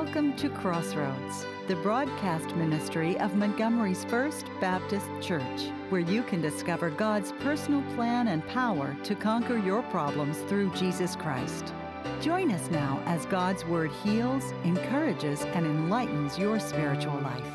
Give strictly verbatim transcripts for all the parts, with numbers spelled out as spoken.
Welcome to Crossroads, the broadcast ministry of Montgomery's First Baptist Church, where you can discover God's personal plan and power to conquer your problems through Jesus Christ. Join us now as God's Word heals, encourages, and enlightens your spiritual life.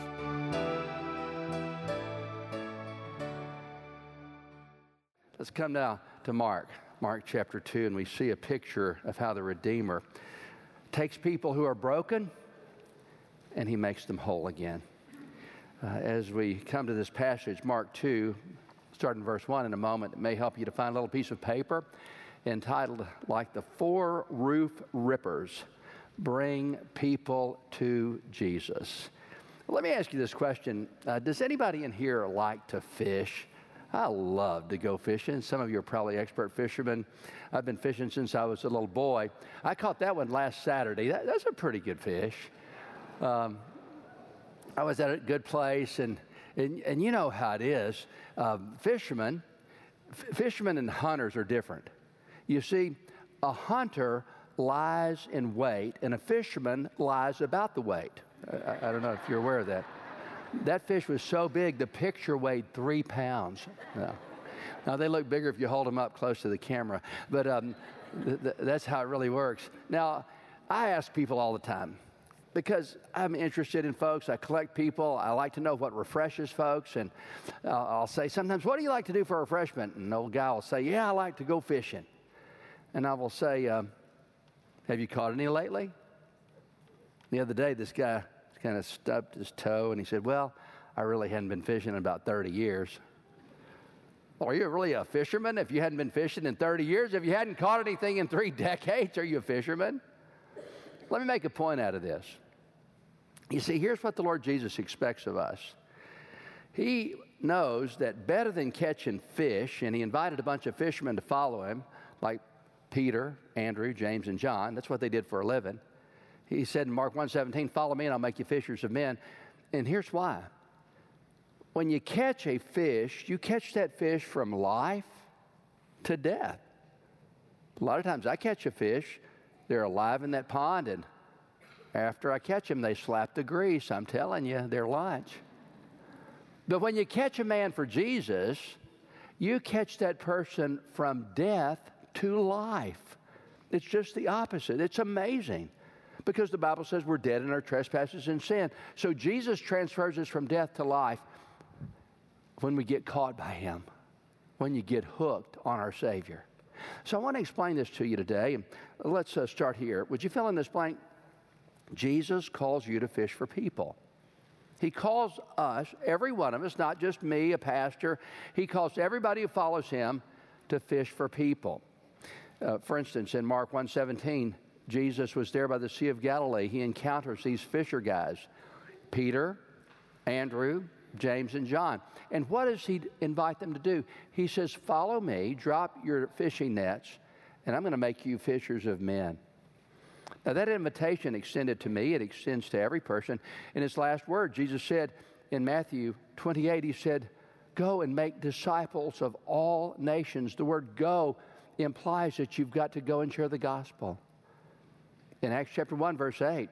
Let's come now to Mark, Mark chapter two, and we see a picture of how the Redeemer takes people who are broken and he makes them whole again. Uh, as we come to this passage, Mark two, starting verse one in a moment, it may help you to find a little piece of paper entitled, like the Four Roof Rippers, Bring People to Jesus. Let me ask you this question. Uh, does anybody in here like to fish? I love to go fishing. Some of you are probably expert fishermen. I've been fishing since I was a little boy. I caught that one last Saturday. That, that's a pretty good fish. Um, I was at a good place, and and, and you know how it is. Um, fishermen, f- fishermen and hunters are different. You see, a hunter lies in wait, and a fisherman lies about the weight. I, I don't know if you're aware of that. That fish was so big, the picture weighed three pounds. No. Now, they look bigger if you hold them up close to the camera, but um, th- th- that's how it really works. Now, I ask people all the time, because I'm interested in folks. I collect people. I like to know what refreshes folks, and uh, I'll say sometimes, what do you like to do for refreshment? And the old guy will say, yeah, I like to go fishing. And I will say, um, have you caught any lately? The other day, this guy kind of stubbed his toe, and he said, well, I really hadn't been fishing in about thirty years. Well, are you really a fisherman if you hadn't been fishing in thirty years? If you hadn't caught anything in three decades, are you a fisherman? Let me make a point out of this. You see, here's what the Lord Jesus expects of us. He knows that better than catching fish, and he invited a bunch of fishermen to follow him, like Peter, Andrew, James, and John. That's what they did for a living. He said in Mark one seventeen, follow me and I'll make you fishers of men. And here's why. When you catch a fish, you catch that fish from life to death. A lot of times I catch a fish, they're alive in that pond, and after I catch them, they slap the grease. I'm telling you, they're lunch. But when you catch a man for Jesus, you catch that person from death to life. It's just the opposite. It's amazing. Because the Bible says we're dead in our trespasses and sin. So Jesus transfers us from death to life when we get caught by him, when you get hooked on our Savior. So I want to explain this to you today. Let's uh, start here. Would you fill in this blank? Jesus calls you to fish for people. He calls us, every one of us, not just me, a pastor. He calls everybody who follows him to fish for people. Uh, for instance, in Mark one seventeen, Jesus was there by the Sea of Galilee. He encounters these fisher guys, Peter, Andrew, James, and John. And what does he invite them to do? He says, follow me, drop your fishing nets, and I'm going to make you fishers of men. Now, that invitation extended to me. It extends to every person. In his last word, Jesus said in Matthew twenty-eight, he said, go and make disciples of all nations. The word go implies that you've got to go and share the gospel. In Acts chapter one, verse eight,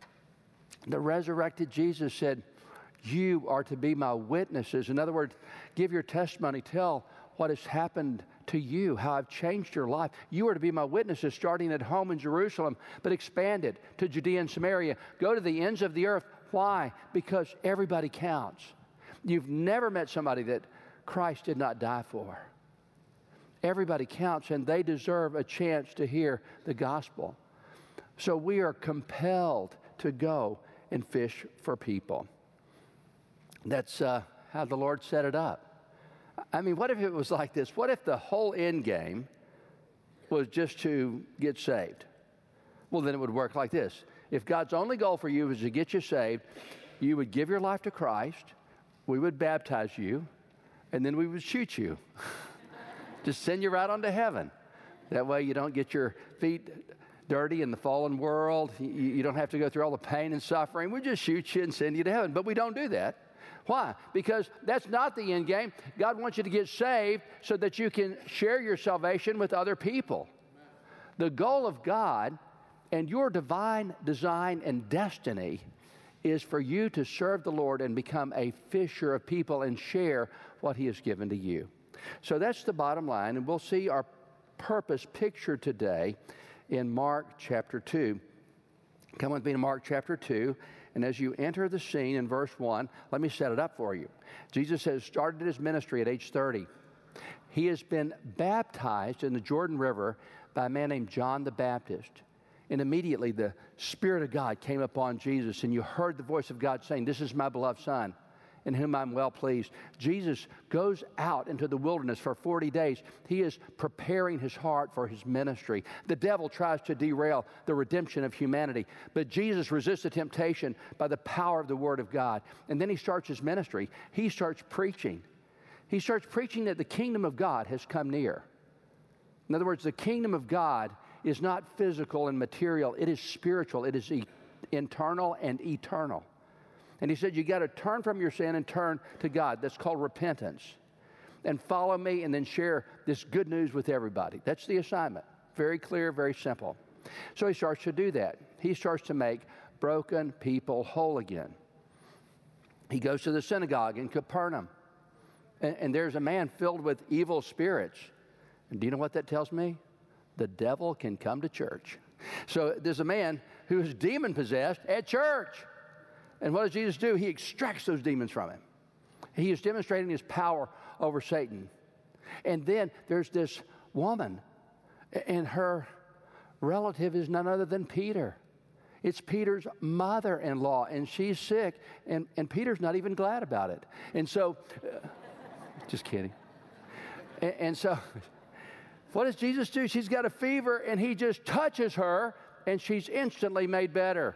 the resurrected Jesus said, you are to be my witnesses. In other words, give your testimony, tell what has happened to you, how I've changed your life. You are to be my witnesses, starting at home in Jerusalem, but expand it to Judea and Samaria. Go to the ends of the earth. Why? Because everybody counts. You've never met somebody that Christ did not die for. Everybody counts, and they deserve a chance to hear the gospel. So we are compelled to go and fish for people. That's uh, how the Lord set it up. I mean, what if it was like this? What if the whole end game was just to get saved? Well, then it would work like this. If God's only goal for you is to get you saved, you would give your life to Christ, we would baptize you, and then we would shoot you. Just send you right on to heaven. That way you don't get your feet dirty in the fallen world. You, you don't have to go through all the pain and suffering. We just shoot you and send you to heaven. But we don't do that. Why? Because that's not the end game. God wants you to get saved so that you can share your salvation with other people. The goal of God And your divine design and destiny is for you to serve the Lord and become a fisher of people and share what He has given to you. So that's the bottom line, and we'll see our purpose pictured today in Mark chapter two. Come with me to Mark chapter two, and as you enter the scene in verse one, let me set it up for you. Jesus has started His ministry at age thirty. He has been baptized in the Jordan River by a man named John the Baptist. And immediately the Spirit of God came upon Jesus, and you heard the voice of God saying, "This is my beloved Son, in whom I'm well pleased." Jesus goes out into the wilderness for forty days. He is preparing his heart for his ministry. The devil tries to derail the redemption of humanity, but Jesus resists the temptation by the power of the Word of God. And then he starts his ministry. He starts preaching. He starts preaching that the kingdom of God has come near. In other words, the kingdom of God is not physical and material. It is spiritual. It is e- internal and eternal. And he said, you got to turn from your sin and turn to God. That's called repentance. And follow me and then share this good news with everybody. That's the assignment. Very clear, very simple. So he starts to do that. He starts to make broken people whole again. He goes to the synagogue in Capernaum. And, and there's a man filled with evil spirits. And do you know what that tells me? The devil can come to church. So there's a man who is demon-possessed at church. And what does Jesus do? He extracts those demons from him. He is demonstrating his power over Satan. And then there's this woman, and her relative is none other than Peter. It's Peter's mother-in-law, and she's sick, and, and Peter's not even glad about it. And so, uh, just kidding. And, and so, what does Jesus do? She's got a fever, and he just touches her, and she's instantly made better.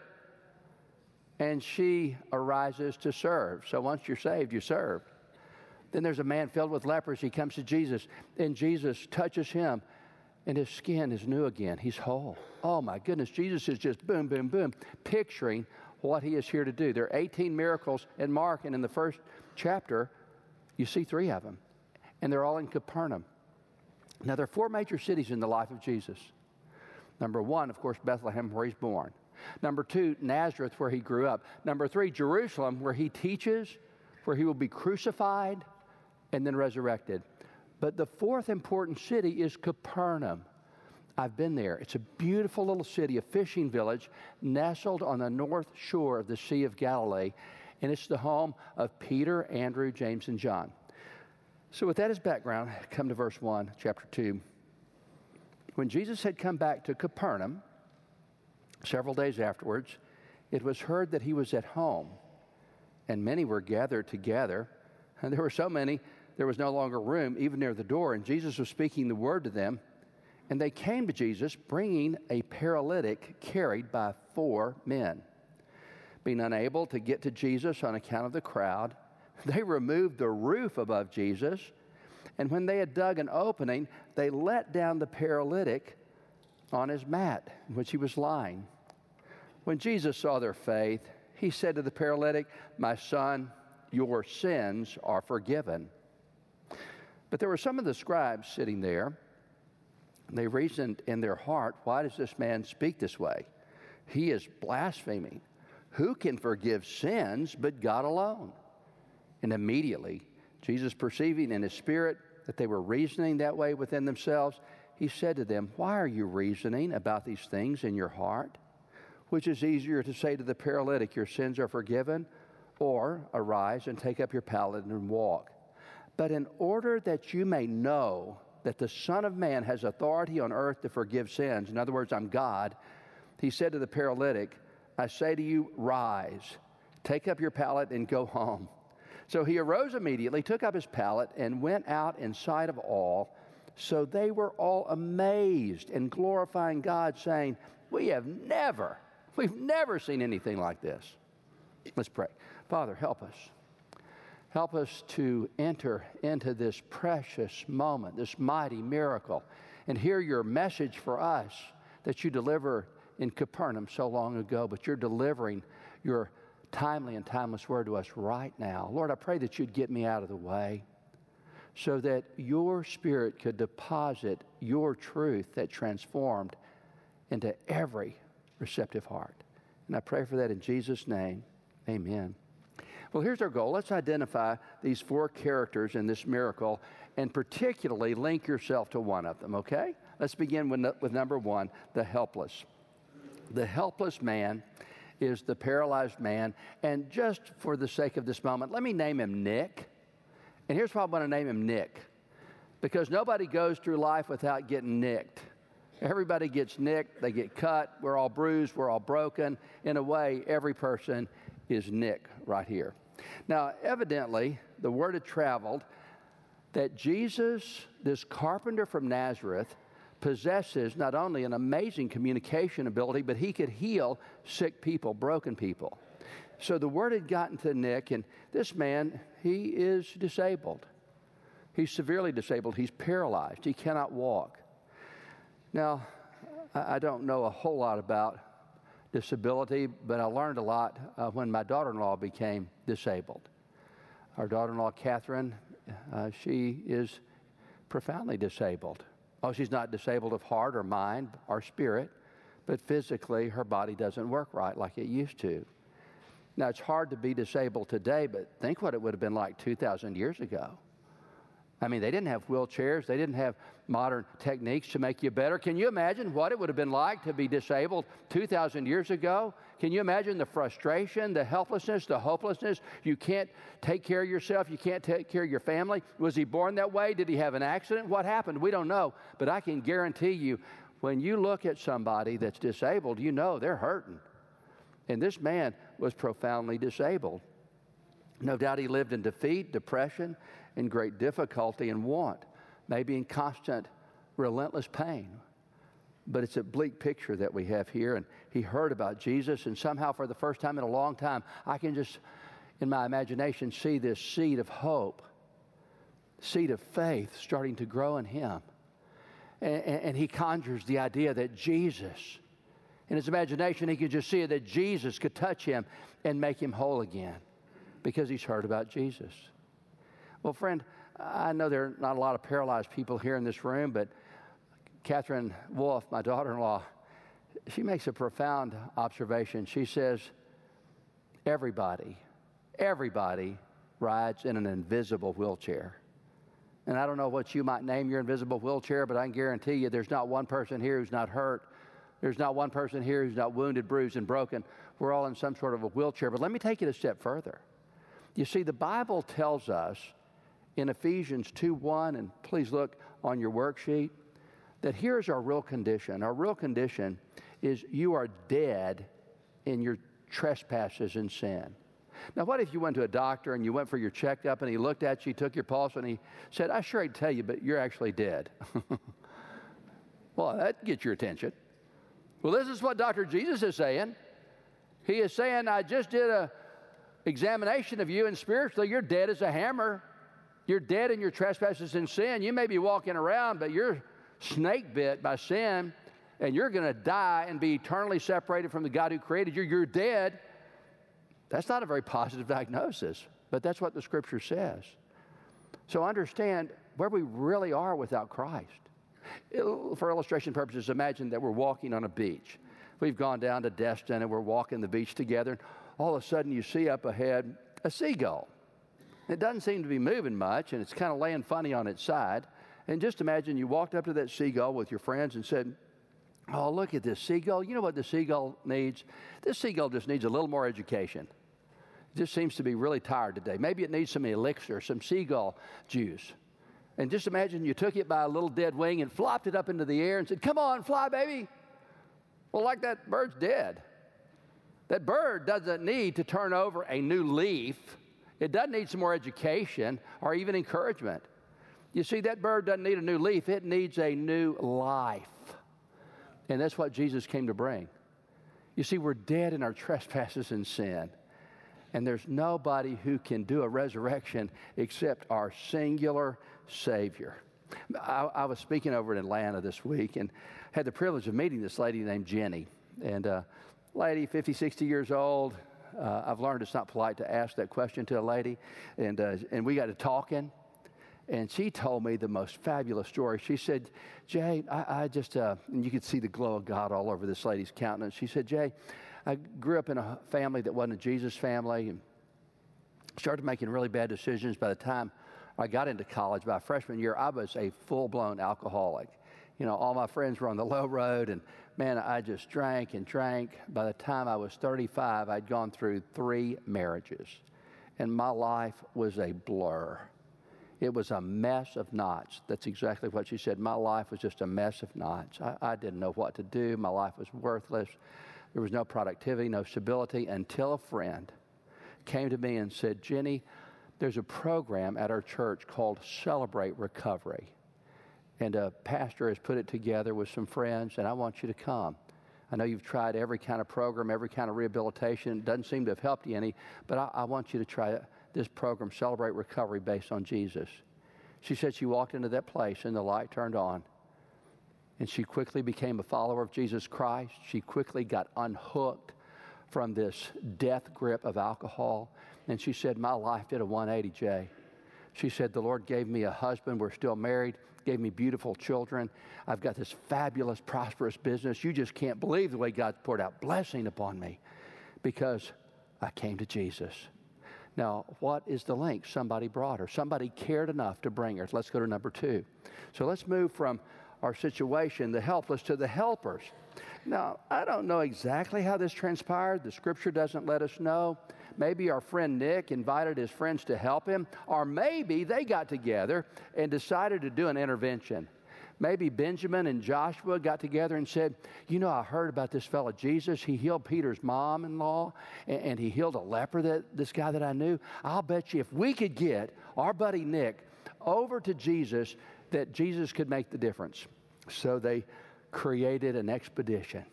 And she arises to serve. So once you're saved, you serve. Then there's a man filled with leprosy. He comes to Jesus, and Jesus touches him, and his skin is new again. He's whole. Oh, my goodness. Jesus is just boom, boom, boom, picturing what he is here to do. There are eighteen miracles in Mark, and in the first chapter, you see three of them. And they're all in Capernaum. Now, there are four major cities in the life of Jesus. Number one, of course, Bethlehem, where he's born. Number two, Nazareth, where he grew up. Number three, Jerusalem, where he teaches, where he will be crucified and then resurrected. But the fourth important city is Capernaum. I've been there. It's a beautiful little city, a fishing village, nestled on the north shore of the Sea of Galilee, and it's the home of Peter, Andrew, James, and John. So with that as background, come to verse one, chapter two. When Jesus had come back to Capernaum, several days afterwards, it was heard that he was at home, and many were gathered together. And there were so many, there was no longer room, even near the door. And Jesus was speaking the word to them. And they came to Jesus, bringing a paralytic carried by four men. Being unable to get to Jesus on account of the crowd, they removed the roof above Jesus. And when they had dug an opening, they let down the paralytic on his mat, in which he was lying. When Jesus saw their faith, he said to the paralytic, "My son, your sins are forgiven." But there were some of the scribes sitting there. They reasoned in their heart, "Why does this man speak this way? He is blaspheming. Who can forgive sins but God alone?" And immediately, Jesus, perceiving in his spirit that they were reasoning that way within themselves, he said to them, "Why are you reasoning about these things in your heart? Which is easier to say to the paralytic, 'Your sins are forgiven,' or 'Arise and take up your pallet and walk'? But in order that you may know that the Son of Man has authority on earth to forgive sins," in other words, I'm God, he said to the paralytic, "I say to you, rise, take up your pallet and go home." So he arose immediately, took up his pallet, and went out in sight of all. So they were all amazed and glorifying God, saying, "We have never, we've never seen anything like this." Let's pray. Father, help us. Help us to enter into this precious moment, this mighty miracle, and hear your message for us that you delivered in Capernaum so long ago, but you're delivering your timely and timeless word to us right now. Lord, I pray that you'd get me out of the way so that your Spirit could deposit your truth that transformed into every receptive heart. And I pray for that in Jesus' name. Amen. Well, here's our goal. Let's identify these four characters in this miracle and particularly link yourself to one of them, okay? Let's begin with, with number one, the helpless. The helpless man is the paralyzed man. And just for the sake of this moment, let me name him Nick. And here's why I want to name him Nick. Because nobody goes through life without getting nicked. Everybody gets nicked, they get cut, we're all bruised, we're all broken. In a way, every person is Nick right here. Now, evidently, the word had traveled that Jesus, this carpenter from Nazareth, possesses not only an amazing communication ability, but he could heal sick people, broken people. So the word had gotten to Nick, and this man, he is disabled. He's severely disabled. He's paralyzed. He cannot walk. Now, I don't know a whole lot about disability, but I learned a lot uh, when my daughter-in-law became disabled. Our daughter-in-law, Catherine, uh, she is profoundly disabled. Oh, she's not disabled of heart or mind or spirit, but physically her body doesn't work right like it used to. Now, it's hard to be disabled today, but think what it would have been like two thousand years ago. I mean, they didn't have wheelchairs. They didn't have modern techniques to make you better. Can you imagine what it would have been like to be disabled two thousand years ago? Can you imagine the frustration, the helplessness, the hopelessness? You can't take care of yourself. You can't take care of your family. Was he born that way? Did he have an accident? What happened? We don't know. But I can guarantee you, when you look at somebody that's disabled, you know they're hurting. And this man was profoundly disabled. No doubt he lived in defeat, depression, in great difficulty and want, maybe in constant, relentless pain. But it's a bleak picture that we have here, and he heard about Jesus, and somehow for the first time in a long time, I can just, in my imagination, see this seed of hope, seed of faith starting to grow in him. And, and he conjures the idea that Jesus, in his imagination, he could just see it, that Jesus could touch him and make him whole again because he's heard about Jesus. Well, friend, I know there are not a lot of paralyzed people here in this room, but Catherine Wolf, my daughter-in-law, she makes a profound observation. She says, everybody, everybody rides in an invisible wheelchair. And I don't know what you might name your invisible wheelchair, but I can guarantee you there's not one person here who's not hurt. There's not one person here who's not wounded, bruised, and broken. We're all in some sort of a wheelchair. But let me take it a step further. You see, the Bible tells us in Ephesians two one, and please look on your worksheet, that here's our real condition. Our real condition is you are dead in your trespasses and sin. Now, what if you went to a doctor and you went for your checkup and he looked at you, took your pulse, and he said, I sure hate to tell you, but you're actually dead. Well, that gets your attention. Well, this is what Doctor Jesus is saying. He is saying, I just did a examination of you, and spiritually, you're dead as a hammer. You're dead in your trespasses and sin. You may be walking around, but you're snake bit by sin, and you're going to die and be eternally separated from the God who created you. You're dead. That's not a very positive diagnosis, but that's what the Scripture says. So understand where we really are without Christ. It, for illustration purposes, imagine that we're walking on a beach. We've gone down to Destin, and we're walking the beach together, and all of a sudden you see up ahead a seagull. It doesn't seem to be moving much, and it's kind of laying funny on its side. And just imagine you walked up to that seagull with your friends and said, oh, look at this seagull. You know what the seagull needs? This seagull just needs a little more education. It just seems to be really tired today. Maybe it needs some elixir, some seagull juice. And just imagine you took it by a little dead wing and flopped it up into the air and said, come on, fly, baby. Well, like that bird's dead. That bird doesn't need to turn over a new leaf. It doesn't need some more education or even encouragement. You see, that bird doesn't need a new leaf. It needs a new life. And that's what Jesus came to bring. You see, we're dead in our trespasses and sin. And there's nobody who can do a resurrection except our singular Savior. I, I was speaking over in Atlanta this week and had the privilege of meeting this lady named Jenny. And uh, lady, fifty, sixty years old. Uh, I've learned it's not polite to ask that question to a lady. And, uh, and we got to talking. And she told me the most fabulous story. She said, Jay, I, I just, uh, and you could see the glow of God all over this lady's countenance. She said, Jay, I grew up in a family that wasn't a Jesus family and started making really bad decisions. By the time I got into college, by freshman year, I was a full-blown alcoholic. You know, all my friends were on the low road, and man, I just drank and drank. By the time I was thirty-five, I'd gone through three marriages, and my life was a blur. It was a mess of knots. That's exactly what she said. My life was just a mess of knots. I, I didn't know what to do. My life was worthless. There was no productivity, no stability, until a friend came to me and said, Jenny, there's a program at our church called Celebrate Recovery. And a pastor has put it together with some friends, and I want you to come. I know you've tried every kind of program, every kind of rehabilitation. It doesn't seem to have helped you any, but I, I want you to try this program, Celebrate Recovery, based on Jesus. She said she walked into that place and the light turned on. And she quickly became a follower of Jesus Christ. She quickly got unhooked from this death grip of alcohol. And she said, my life did a one eighty, Jay. She said, the Lord gave me a husband. We're still married. Gave me beautiful children. I've got this fabulous, prosperous business. You just can't believe the way God poured out blessing upon me because I came to Jesus. Now, what is the link? Somebody brought her. Somebody cared enough to bring her. Let's go to number two. So let's move from our situation, the helpless, to the helpers. Now, I don't know exactly how this transpired. The scripture doesn't let us know. Maybe our friend Nick invited his friends to help him, or maybe they got together and decided to do an intervention. Maybe Benjamin and Joshua got together and said, you know, I heard about this fellow Jesus. He healed Peter's mom-in-law, and, and he healed a leper, that this guy that I knew. I'll bet you if we could get our buddy Nick over to Jesus, that Jesus could make the difference. So they created an expedition.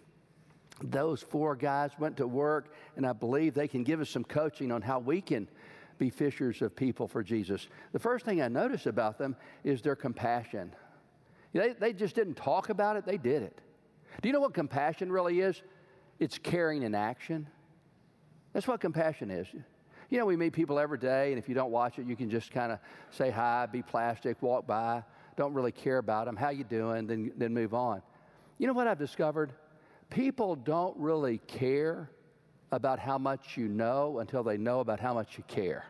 Those four guys went to work, and I believe they can give us some coaching on how we can be fishers of people for Jesus. The first thing I notice about them is their compassion. They, they just didn't talk about it, they did it. Do you know what compassion really is? It's caring in action. That's what compassion is. You know, we meet people every day, and if you don't watch it, you can just kind of say hi, be plastic, walk by, don't really care about them, how you doing, then, then move on. You know what I've discovered? People don't really care about how much you know until they know about how much you care.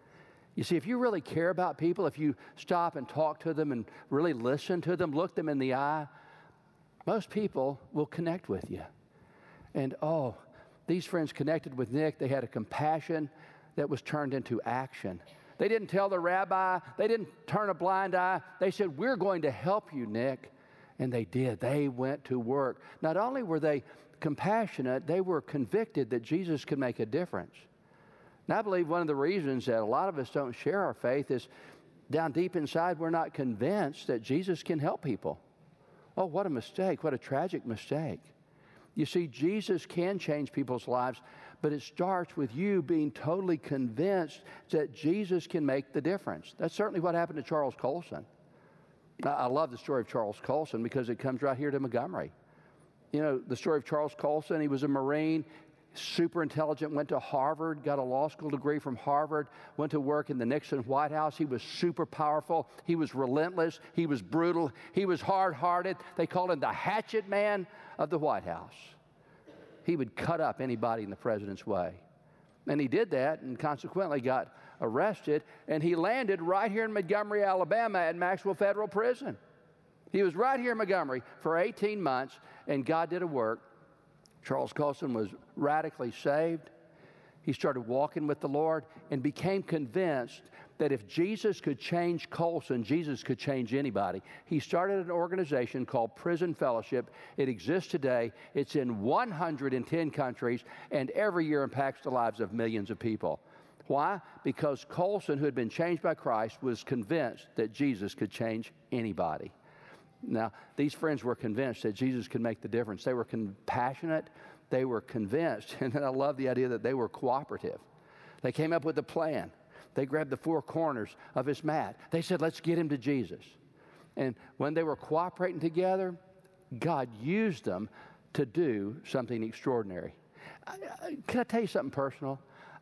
You see, if you really care about people, if you stop and talk to them and really listen to them, look them in the eye, most people will connect with you. And oh, these friends connected with Nick. They had a compassion that was turned into action. They didn't tell the rabbi. They didn't turn a blind eye. They said, we're going to help you, Nick. And they did. They went to work. Not only were they compassionate, they were convicted that Jesus could make a difference. And I believe one of the reasons that a lot of us don't share our faith is down deep inside, we're not convinced that Jesus can help people. Oh, what a mistake. What a tragic mistake. You see, Jesus can change people's lives, but it starts with you being totally convinced that Jesus can make the difference. That's certainly what happened to Charles Colson. I love the story of Charles Colson because it comes right here to Montgomery. You know, the story of Charles Colson, he was a Marine, super intelligent, went to Harvard, got a law school degree from Harvard, went to work in the Nixon White House. He was super powerful. He was relentless. He was brutal. He was hard-hearted. They called him the hatchet man of the White House. He would cut up anybody in the president's way. And he did that and consequently got arrested, and he landed right here in Montgomery, Alabama at Maxwell Federal Prison. He was right here in Montgomery for eighteen months, and God did a work. Charles Colson was radically saved. He started walking with the Lord and became convinced that if Jesus could change Colson, Jesus could change anybody. He started an organization called Prison Fellowship. It exists today. It's in one hundred ten countries, and every year impacts the lives of millions of people. Why? Because Colson, who had been changed by Christ, was convinced that Jesus could change anybody. Now, these friends were convinced that Jesus could make the difference. They were compassionate. They were convinced. And then I love the idea that they were cooperative. They came up with a plan. They grabbed the four corners of his mat. They said, let's get him to Jesus. And when they were cooperating together, God used them to do something extraordinary. I, I, can I tell you something personal?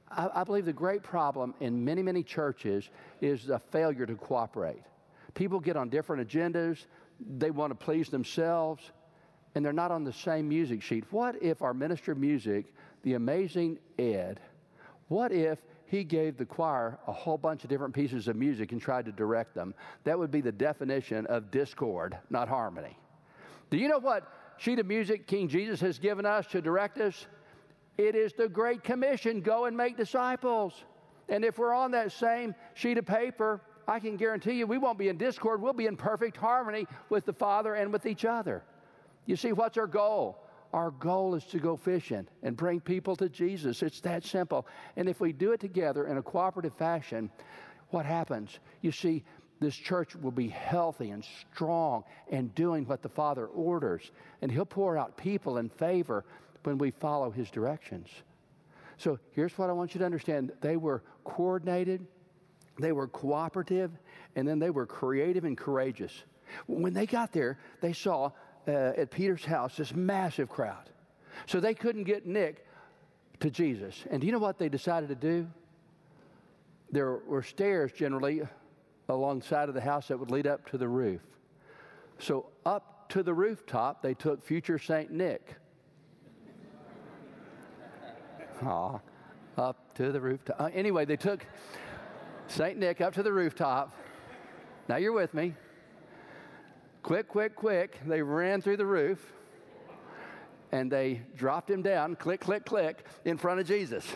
I, I believe the great problem in many, many churches is the failure to cooperate. People get on different agendas. They want to please themselves, and they're not on the same music sheet. What if our minister of music, the amazing Ed, what if he gave the choir a whole bunch of different pieces of music and tried to direct them? That would be the definition of discord, not harmony. Do you know what sheet of music King Jesus has given us to direct us? It is the Great Commission, go and make disciples. And if we're on that same sheet of paper, I can guarantee you we won't be in discord. We'll be in perfect harmony with the Father and with each other. You see, what's our goal? Our goal is to go fishing and bring people to Jesus. It's that simple. And if we do it together in a cooperative fashion, what happens? You see, this church will be healthy and strong and doing what the Father orders. And He'll pour out people in favor when we follow His directions. So here's what I want you to understand. They were coordinated, they were cooperative, and then they were creative and courageous. When they got there, they saw uh, at Peter's house this massive crowd. So they couldn't get Nick to Jesus. And do you know what they decided to do? There were stairs generally alongside of the house that would lead up to the roof. So up to the rooftop, they took future Saint Nick. Aw, up to the rooftop. Uh, anyway, they took Saint Nick up to the rooftop. Now you're with me. Quick, quick, quick. They ran through the roof and they dropped him down, click, click, click, in front of Jesus.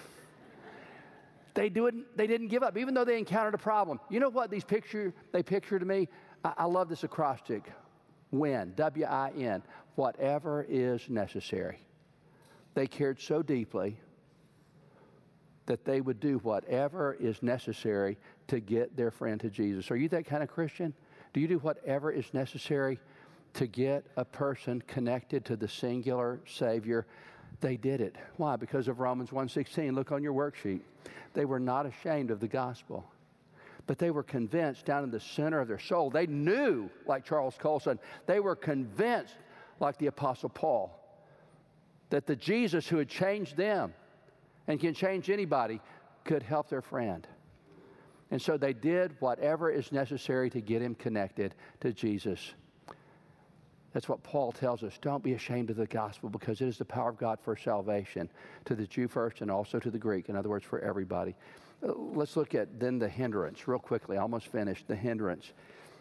They do it. They didn't give up, even though they encountered a problem. You know what these picture they picture to me? I, I love this acrostic. Win, W I N, whatever is necessary. They cared so deeply that they would do whatever is necessary to get their friend to Jesus. Are you that kind of Christian? Do you do whatever is necessary to get a person connected to the singular Savior? They did it. Why? Because of Romans one sixteen. Look on your worksheet. They were not ashamed of the gospel, but they were convinced down in the center of their soul. They knew, like Charles Colson, they were convinced, like the Apostle Paul, that the Jesus who had changed them and can change anybody could help their friend. And so they did whatever is necessary to get him connected to Jesus. That's what Paul tells us. Don't be ashamed of the gospel, because it is the power of God for salvation to the Jew first and also to the Greek. In other words, for everybody. Uh, let's look at then the hindrance real quickly. Almost finished. The hindrance.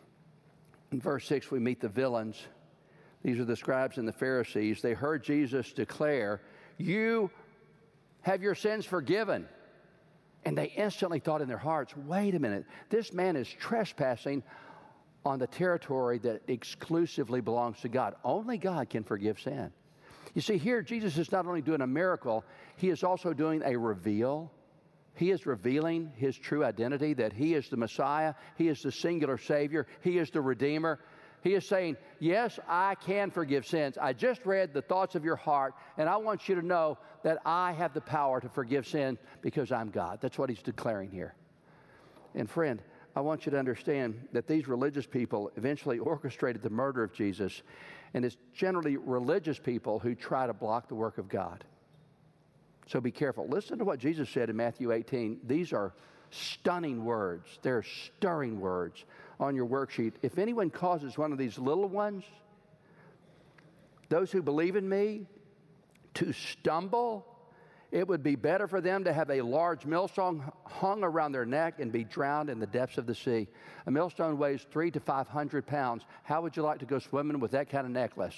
In verse six, we meet the villains. These are the scribes and the Pharisees. They heard Jesus declare, "You have your sins forgiven." And they instantly thought in their hearts, wait a minute, this man is trespassing on the territory that exclusively belongs to God. Only God can forgive sin. You see, here Jesus is not only doing a miracle, He is also doing a reveal. He is revealing His true identity, that He is the Messiah, He is the singular Savior, He is the Redeemer. He is saying, yes, I can forgive sins. I just read the thoughts of your heart, and I want you to know that I have the power to forgive sin because I'm God. That's what He's declaring here. And friend, I want you to understand that these religious people eventually orchestrated the murder of Jesus, and it's generally religious people who try to block the work of God. So be careful. Listen to what Jesus said in Matthew eighteen. These are stunning words. They're stirring words on your worksheet. If anyone causes one of these little ones, those who believe in me, to stumble, it would be better for them to have a large millstone hung around their neck and be drowned in the depths of the sea. A millstone weighs three to five hundred pounds. How would you like to go swimming with that kind of necklace?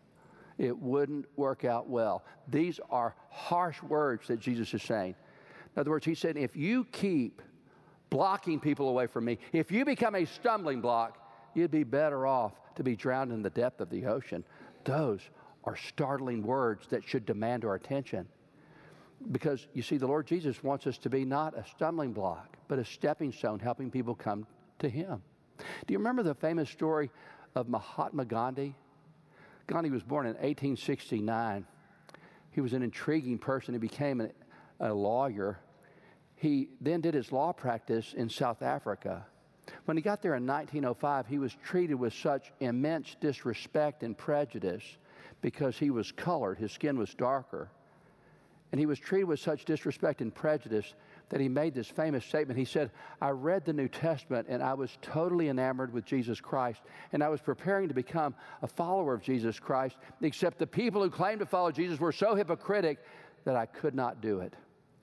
It wouldn't work out well. These are harsh words that Jesus is saying. In other words, He said, if you keep blocking people away from me, if you become a stumbling block, you'd be better off to be drowned in the depth of the ocean. Those are startling words that should demand our attention. Because, you see, the Lord Jesus wants us to be not a stumbling block, but a stepping stone helping people come to Him. Do you remember the famous story of Mahatma Gandhi? Gandhi was born in eighteen sixty-nine. He was an intriguing person. He became a, a lawyer. He then did his law practice in South Africa. When he got there in nineteen oh five, he was treated with such immense disrespect and prejudice because he was colored. His skin was darker. And he was treated with such disrespect and prejudice that he made this famous statement. He said, I read the New Testament and I was totally enamored with Jesus Christ, and I was preparing to become a follower of Jesus Christ, except the people who claimed to follow Jesus were so hypocritic that I could not do it.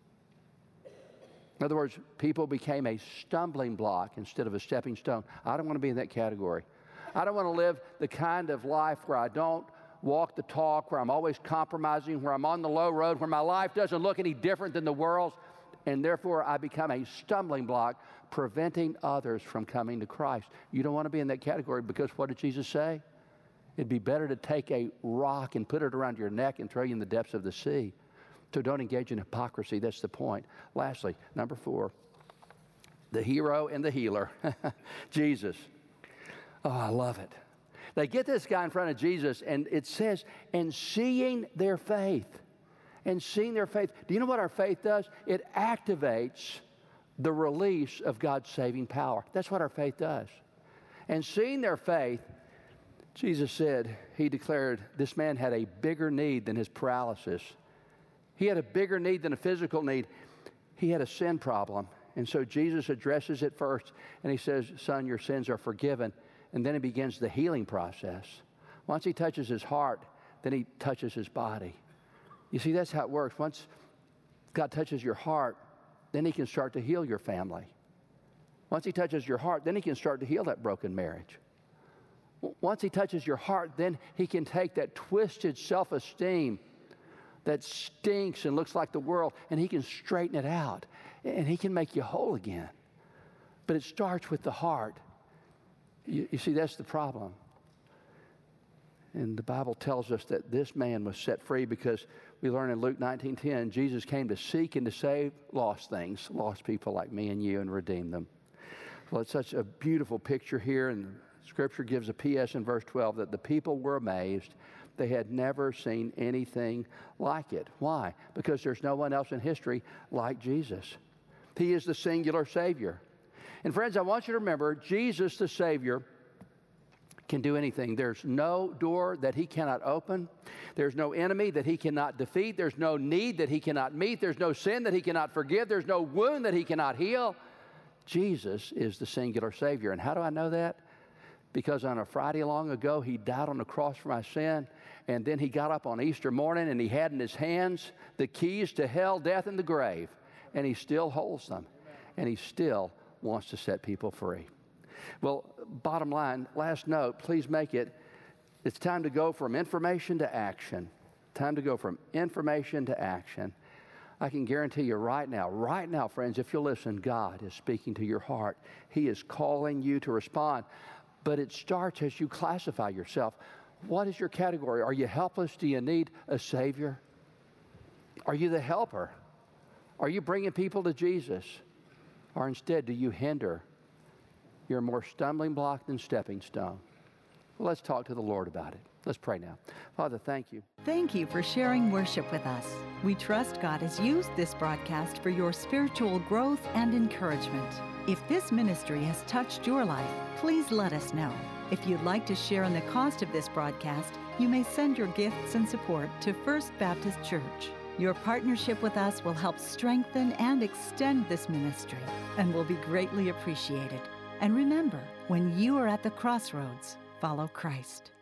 In other words, people became a stumbling block instead of a stepping stone. I don't want to be in that category. I don't want to live the kind of life where I don't walk the talk, where I'm always compromising, where I'm on the low road, where my life doesn't look any different than the world's, and therefore I become a stumbling block, preventing others from coming to Christ. You don't want to be in that category, because what did Jesus say? It'd be better to take a rock and put it around your neck and throw you in the depths of the sea. So don't engage in hypocrisy. That's the point. Lastly, number four, the hero and the healer, Jesus. Oh, I love it. They get this guy in front of Jesus, and it says, and seeing their faith, and seeing their faith. Do you know what our faith does? It activates the release of God's saving power. That's what our faith does. And seeing their faith, Jesus said, he declared, this man had a bigger need than his paralysis. He had a bigger need than a physical need. He had a sin problem. And so Jesus addresses it first, and he says, son, your sins are forgiven. And then he begins the healing process. Once he touches his heart, then he touches his body. You see, that's how it works. Once God touches your heart, then he can start to heal your family. Once he touches your heart, then he can start to heal that broken marriage. Once he touches your heart, then he can take that twisted self-esteem that stinks and looks like the world, and he can straighten it out, and he can make you whole again. But it starts with the heart. You, you see, that's the problem. And the Bible tells us that this man was set free because we learn in Luke nineteen ten, Jesus came to seek and to save lost things, lost people like me and you, and redeem them. Well, it's such a beautiful picture here, and Scripture gives a P S in verse twelve that the people were amazed. They had never seen anything like it. Why? Because there's no one else in history like Jesus. He is the singular Savior. And friends, I want you to remember, Jesus the Savior can do anything. There's no door that he cannot open. There's no enemy that he cannot defeat. There's no need that he cannot meet. There's no sin that he cannot forgive. There's no wound that he cannot heal. Jesus is the singular Savior. And how do I know that? Because on a Friday long ago, he died on the cross for my sin, and then he got up on Easter morning, and he had in his hands the keys to hell, death, and the grave, and he still holds them, and he still wants to set people free. Well, bottom line, last note, please make it, it's time to go from information to action. Time to go from information to action. I can guarantee you right now, right now, friends, if you'll listen, God is speaking to your heart. He is calling you to respond. But it starts as you classify yourself. What is your category? Are you helpless? Do you need a Savior? Are you the helper? Are you bringing people to Jesus? Or instead, do you hinder? You're more stumbling block than stepping stone. Well, let's talk to the Lord about it. Let's pray now. Father, thank you. Thank you for sharing worship with us. We trust God has used this broadcast for your spiritual growth and encouragement. If this ministry has touched your life, please let us know. If you'd like to share in the cost of this broadcast, you may send your gifts and support to First Baptist Church. Your partnership with us will help strengthen and extend this ministry and will be greatly appreciated. And remember, when you are at the crossroads, follow Christ.